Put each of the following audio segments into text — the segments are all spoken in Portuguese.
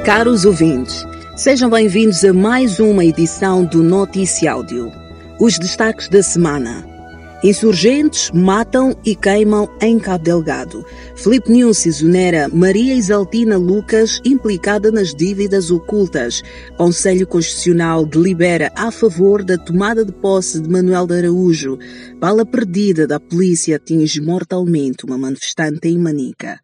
Caros ouvintes, sejam bem-vindos a mais uma edição do Notícia Áudio. Os destaques da semana. Insurgentes matam e queimam em Cabo Delgado. Filipe Nunes exonera Maria Isaltina Lucas implicada nas dívidas ocultas. Conselho Constitucional delibera a favor da tomada de posse de Manuel de Araújo. Bala perdida da polícia atinge mortalmente uma manifestante em Manica.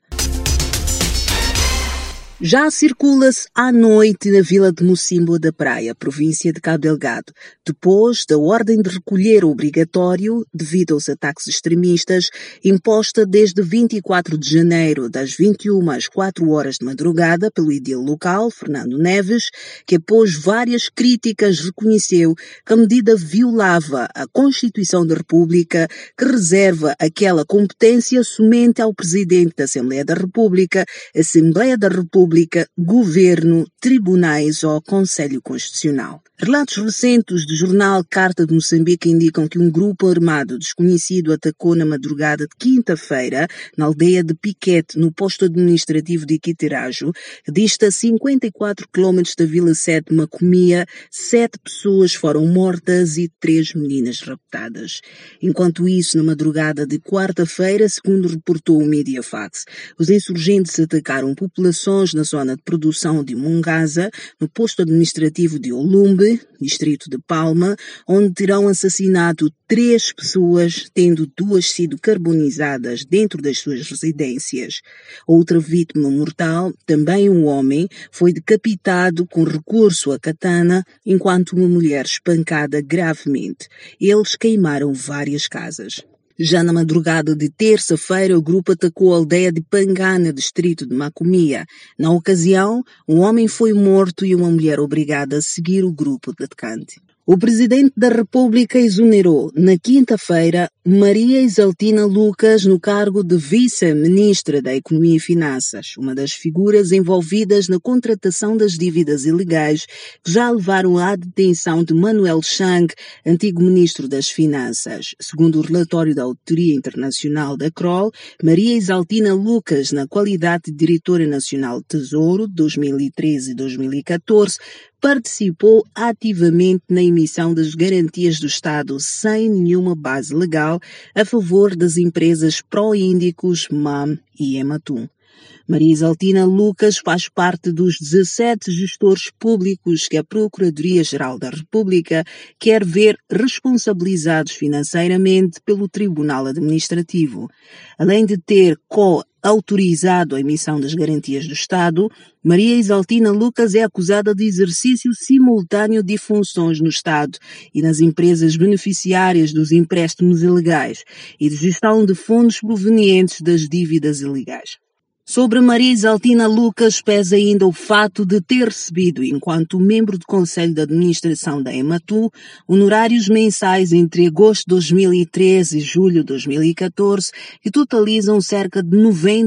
Já circula-se à noite na vila de Mocimboa da Praia, província de Cabo Delgado, depois da ordem de recolher obrigatório devido aos ataques extremistas imposta desde 24 de janeiro, das 21 às 4 horas de madrugada, pelo edil local, Fernando Neves, que após várias críticas reconheceu que a medida violava a Constituição da República, que reserva aquela competência somente ao Presidente da Assembleia da República, Assembleia da República, Governo, Tribunais ou Conselho Constitucional. Relatos recentes do jornal Carta de Moçambique indicam que um grupo armado desconhecido atacou na madrugada de quinta-feira na aldeia de Piquete, no posto administrativo de Iquitirajo, que dista 54 km da Vila 7 de Macomia. 7 pessoas foram mortas e 3 meninas raptadas. Enquanto isso, na madrugada de quarta-feira, segundo reportou o Mediafax, os insurgentes atacaram populações na zona de produção de Mungasa, no posto administrativo de Olumbe, distrito de Palma, onde terão assassinado 3 pessoas, tendo 2 sido carbonizadas dentro das suas residências. Outra vítima mortal, também um homem, foi decapitado com recurso à katana, enquanto uma mulher espancada gravemente. Eles queimaram várias casas. Já na madrugada de terça-feira, o grupo atacou a aldeia de Pangana, distrito de Macomia. Na ocasião, um homem foi morto e uma mulher obrigada a seguir o grupo atacante. O Presidente da República exonerou, na quinta-feira, Maria Isaltina Lucas no cargo de Vice-Ministra da Economia e Finanças, uma das figuras envolvidas na contratação das dívidas ilegais que já levaram à detenção de Manuel Chang, antigo Ministro das Finanças. Segundo o relatório da Auditoria Internacional da Kroll, Maria Isaltina Lucas, na qualidade de Diretora Nacional de Tesouro, 2013 e 2014, participou ativamente na emissão das garantias do Estado sem nenhuma base legal a favor das empresas Proíndicos, MAM e Ematum. Maria Isaltina Lucas faz parte dos 17 gestores públicos que a Procuradoria-Geral da República quer ver responsabilizados financeiramente pelo Tribunal Administrativo. Além de ter autorizado a emissão das garantias do Estado, Maria Isaltina Lucas é acusada de exercício simultâneo de funções no Estado e nas empresas beneficiárias dos empréstimos ilegais e de gestão de fundos provenientes das dívidas ilegais. Sobre Maria Isaltina Lucas pesa ainda o fato de ter recebido, enquanto membro do Conselho de Administração da Ematum, honorários mensais entre agosto de 2013 e julho de 2014, que totalizam cerca de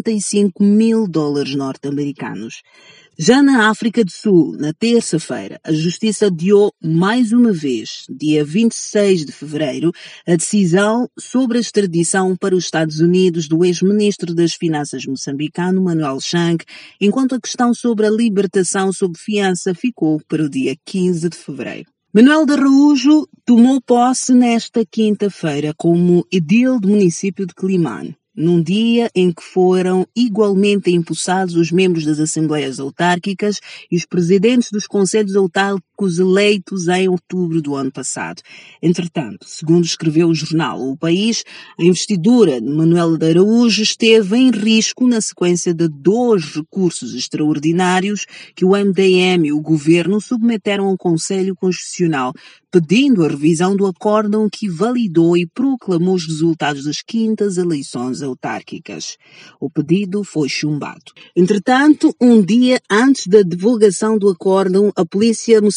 $95 mil norte-americanos. Já na África do Sul, na terça-feira, a Justiça adiou mais uma vez, dia 26 de fevereiro, a decisão sobre a extradição para os Estados Unidos do ex-ministro das Finanças moçambicano, Manuel Chang, enquanto a questão sobre a libertação sob fiança ficou para o dia 15 de fevereiro. Manuel de Araújo tomou posse nesta quinta-feira como edil do município de Quelimane, num dia em que foram igualmente empossados os membros das Assembleias Autárquicas e os presidentes dos Conselhos Autárquicos eleitos em outubro do ano passado. Entretanto, segundo escreveu o jornal O País, a investidura de Manuel de Araújo esteve em risco na sequência de 2 recursos extraordinários que o MDM e o Governo submeteram ao Conselho Constitucional, pedindo a revisão do acórdão que validou e proclamou os resultados das 5ª eleições autárquicas. O pedido foi chumbado. Entretanto, um dia antes da divulgação do acórdão, a polícia moçambicana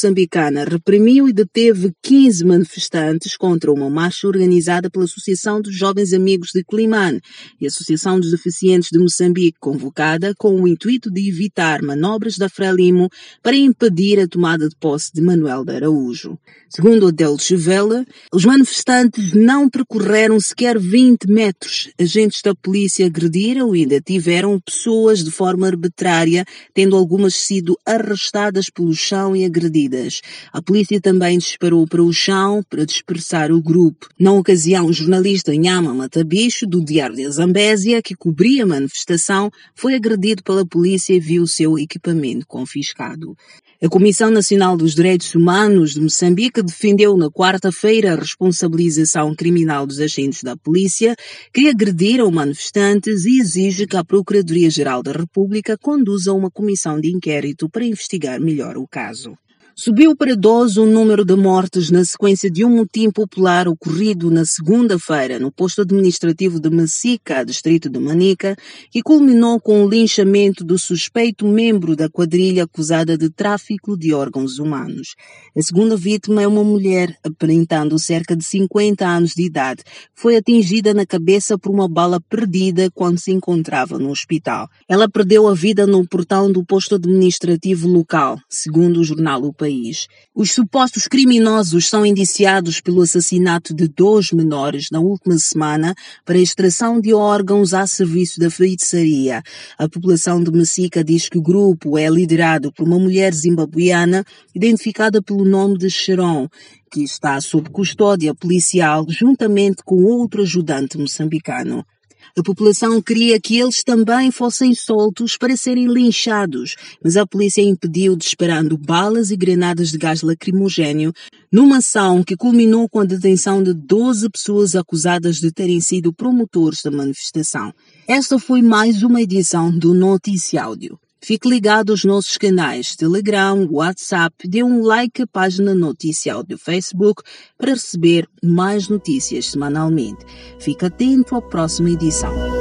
moçambicana reprimiu e deteve 15 manifestantes contra uma marcha organizada pela Associação dos Jovens Amigos de Climane e a Associação dos Deficientes de Moçambique, convocada com o intuito de evitar manobras da Frelimo para impedir a tomada de posse de Manuel de Araújo. Segundo Adel Chevelle, os manifestantes não percorreram sequer 20 metros. Agentes da polícia agrediram e detiveram pessoas de forma arbitrária, tendo algumas sido arrastadas pelo chão e agredidas. A polícia também disparou para o chão para dispersar o grupo. Na ocasião, o jornalista Nhama Matabicho, do Diário de Zambésia, que cobria a manifestação, foi agredido pela polícia e viu o seu equipamento confiscado. A Comissão Nacional dos Direitos Humanos de Moçambique defendeu na quarta-feira a responsabilização criminal dos agentes da polícia que agrediram manifestantes e exige que a Procuradoria-Geral da República conduza uma comissão de inquérito para investigar melhor o caso. Subiu para 12 o número de mortes na sequência de um motim popular ocorrido na segunda-feira no posto administrativo de Massica, distrito de Manica, que culminou com o linchamento do suspeito membro da quadrilha acusada de tráfico de órgãos humanos. A segunda vítima é uma mulher, aparentando cerca de 50 anos de idade. Foi atingida na cabeça por uma bala perdida quando se encontrava no hospital. Ela perdeu a vida no portão do posto administrativo local, segundo o jornal O País. Os supostos criminosos são indiciados pelo assassinato de 2 menores na última semana para extração de órgãos a serviço da feitiçaria. A população de Massica diz que o grupo é liderado por uma mulher zimbabuiana identificada pelo nome de Sharon, que está sob custódia policial juntamente com outro ajudante moçambicano. A população queria que eles também fossem soltos para serem linchados, mas a polícia impediu disparando balas e granadas de gás lacrimogéneo numa ação que culminou com a detenção de 12 pessoas acusadas de terem sido promotores da manifestação. Esta foi mais uma edição do Notícia Áudio. Fique ligado aos nossos canais Telegram, WhatsApp, dê um like à página Notícia Áudio Facebook para receber mais notícias semanalmente. Fique atento à próxima edição.